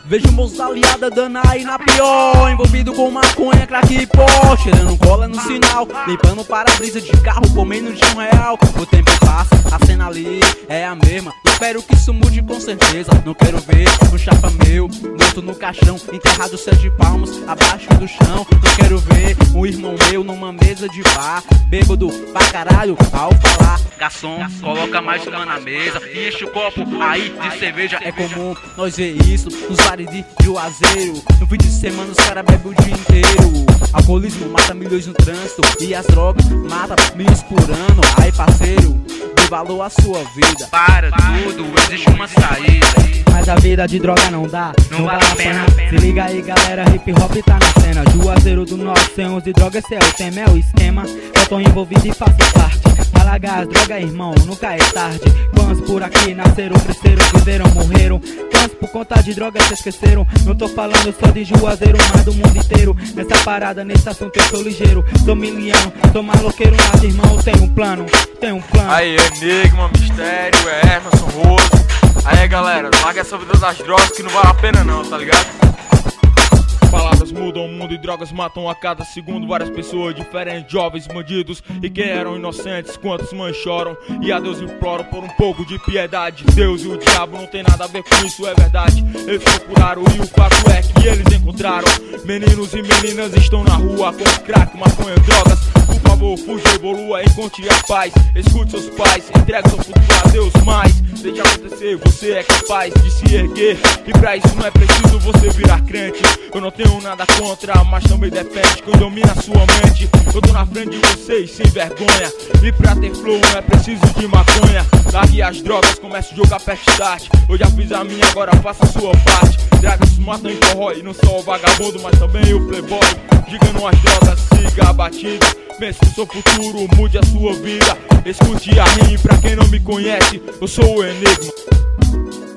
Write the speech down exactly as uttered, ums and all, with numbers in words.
Vejo moços aliados dando aí na pior, envolvido com maconha, crack e pó, cheirando cola no sinal, limpando para-brisa de carro por menos de um real. O tempo passa, a cena ali é a mesma. Espero que isso mude com certeza. Não quero ver um chapa meu morto no caixão, enterrado sete palmos abaixo do chão. Não quero ver um irmão meu numa mesa de bar, bêbado pra caralho ao falar. Garçom, coloca mais uma na mesa e enche o copo aí de cerveja. É comum nós ver isso nos bares de Juazeiro. No fim de semana os caras bebem o dia inteiro. Alcoolismo mata milhões no trânsito e as drogas matam milhões por ano. Aí parceiro, dê valor à sua vida. Para tudo, existe uma saída. Mas a vida de droga não dá, não, não vale a pena. pena Se liga aí galera, hip hop tá na cena. Juazeiro do Norte, sem onze drogas, esse é o tema, é o esquema. Eu tô envolvido e faço parte. Malagas, droga irmão, nunca é tarde. Quantos por aqui nasceram, cresceram, viveram, morreram. Quantos por conta de droga se esqueceram. Não tô falando só de Juazeiro, mas do mundo inteiro. Nessa parada, nesse assunto eu sou ligeiro. Sou miliano, sou maloqueiro, mas irmão, tenho um plano, tenho um plano. Aí, Enigma, Mistério, é Emerson, Roso. Aí galera, larga essa vida das drogas que não vale a pena não, tá ligado? Palavras mudam o mundo e drogas matam a cada segundo várias pessoas diferentes, jovens, bandidos e que eram inocentes. Quantos mães choram e a Deus imploram por um pouco de piedade. Deus e o diabo não tem nada a ver com isso, é verdade. Eles procuraram e o fato é que eles encontraram. Meninos e meninas estão na rua com crack, maconha, drogas. Por favor, fuja, evolua, encontre a paz. Escute seus pais, entregue seu futuro a Deus mais. Deixa acontecer, você é capaz de se erguer. E pra isso não é preciso você virar crente. Eu não tenho nada contra, mas também depende que eu domine a sua mente. Eu tô na frente de vocês sem vergonha. E pra ter flow não é preciso de maconha. Largue as drogas, comece a jogar pet start. Eu já fiz a minha, agora faça a sua parte. Dragas matam e corrói, não só o vagabundo, mas também o playboy. Diga não as drogas, siga a batida. Pense no seu futuro, mude a sua vida. Escute a rima pra quem não me conhece, eu sou o Enigma.